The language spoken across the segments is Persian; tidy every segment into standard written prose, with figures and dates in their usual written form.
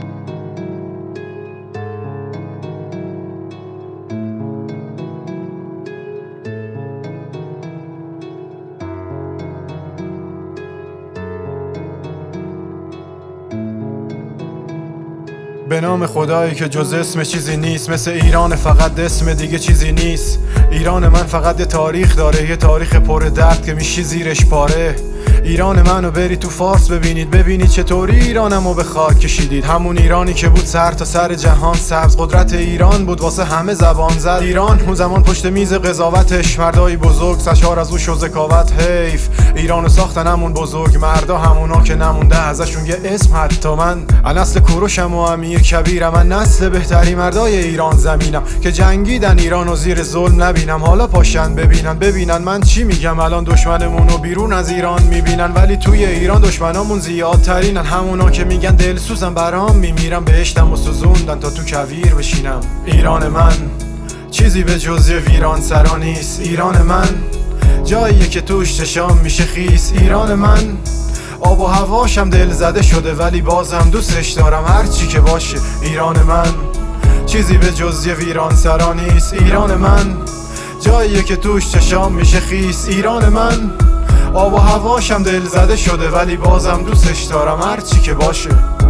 به نام خدایی که جز اسم چیزی نیست، مثل ایران فقط اسم دیگه چیزی نیست. ایران من فقط یه تاریخ داره، یه تاریخ پر درد که میشی زیرش پاره. ایران منو بری تو فارس ببینید چطوری ایرانمو به خاک کشیدید. همون ایرانی که بود سر تا سر جهان سبز، قدرت ایران بود واسه همه زبان زد. ایران اون زمان پشت میز قضاوتش، مردای بزرگ سشار از او شو ذکاوت. حیف ایرانو ساختن همون بزرگ مردا، همونا که نمونده ازشون یه اسم. حتی من نسل کوروشم و امیر کبیرم، من نسل بهتری مردای ایران زمینم که جنگیدن ایرانو زیر ظلم نبینم. حالا پاشن ببینن من چی میگم. الان دشمنمونو بیرون از ایران میبینن، ولی توی ایران دشمنامون زیادترینن. همونا که میگن دلسوزم برام میمیرم، بهشتم و سوزوندن تا تو کویر بشینم. ایران من چیزی به جز ویران سرا نیست. ایران من جاییه که توش چشام میشه خیس. ایران من آب و هواشم دل زده شده، ولی بازم دوستش دارم هرچی که باشه. ایران من چیزی به جز ویران سرا نیست. ایران من جاییه که توش چشام میشه خیس. ایران من آب و هواشم دل زده شده، ولی بازم دوستش دارم هرچی که باشه.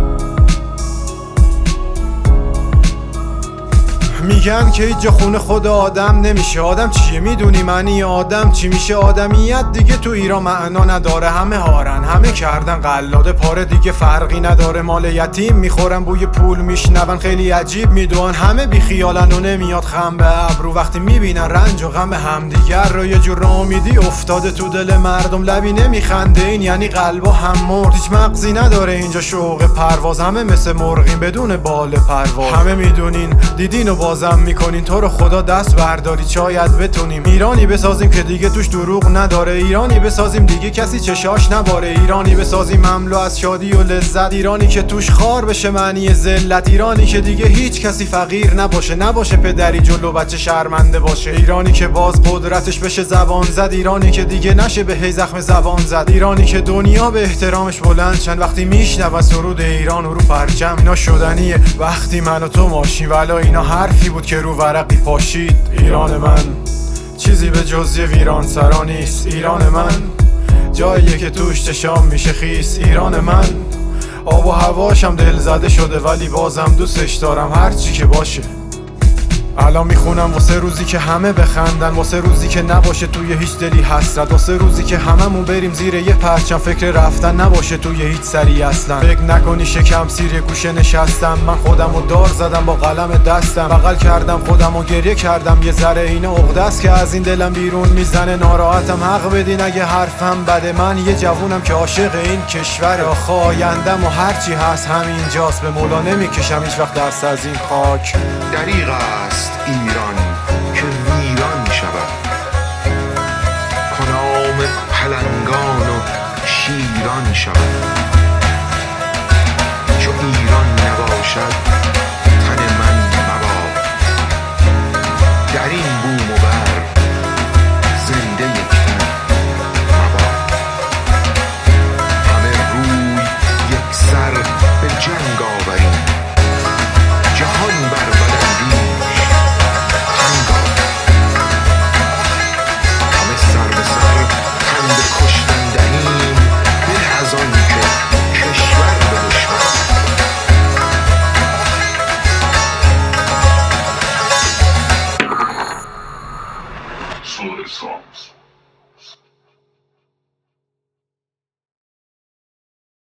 میگن که هیچ جا خونه خود آدم نمیشه. آدم چیه؟ میدونی معنی آدم چی میشه؟ آدمیت دیگه تو ایران معنا نداره. همه هارن، همه کردن قلاده پاره، دیگه فرقی نداره. مال یتیم میخورن، بوی پول میشنون، خیلی عجیب میدونن. همه بی خیالن و نمیاد خم به ابرو وقتی میبینن رنج و غم همدیگر رو. یه جور ناامیدی افتاده تو دل مردم، لبی نمیخنده این یعنی قلبا هم مرد. هیچ مغزی نداره اینجا شوق پرواز، همه مثل مرغین بدون بال پرواز. همه میدونین دیدین و بازم میکنین، تو رو خدا دست بردارید شاید بتونیم ایرانی بسازیم که دیگه توش دروغ نداره. ایرانی بسازیم دیگه کسی چشاش نباره. ایرانی بسازیم مملو از شادی و لذت. ایرانی که توش خار بشه معنی ذلت. ایرانی که دیگه هیچ کسی فقیر نباشه پدری جلو بچه شرمنده باشه. ایرانی که باز قدرتش بشه زبان زد. ایرانی که دیگه نشه به هی زخم زبان زد. ایرانی که دنیا به احترامش بلند شن وقتی میشنون سرود ایران رو پرچم. اینا شدنیه وقتی من و تو ماشیم، ولی اینا حرفی بود که رو ورقی پاشید. ایران من چیزی به جز ویران سرا نیست. ایران من جاییه که توش چشام میشه خیس. ایران من آب و هواشم دل زده شده، ولی بازم دوستش دارم هرچی که باشه. الان میخونم واسه روزی که همه بخندن، واسه روزی که نباشه توی هیچ دلی حسرت، واسه روزی که هممون بریم زیر یه پرچم، فکر رفتن نباشه توی هیچ سری اصلا. فکر نکنی شکم سیر یه گوشه نشستم، من خودمو دار زدم با قلم دستم، بغل کردم خودمو گریه کردم. یه ذره این عقده است که از این دلم بیرون میزنه. ناراحتم حق بدین اگه حرفم بده. من یه جوونم که عاشق این کشور، آخه آیندم و هرچی هست همینجاست. به مولا نمیکشم هیچ وقت دست از این خاک. دریغ است ایران که ویران شود، کنام پلنگان و شیران شود. چو ایران نباشد تن من مباد، در این بوم و بر زنده یک تن مباد. همه روی یک سر به جنگ آوریم، جهان بر Songs.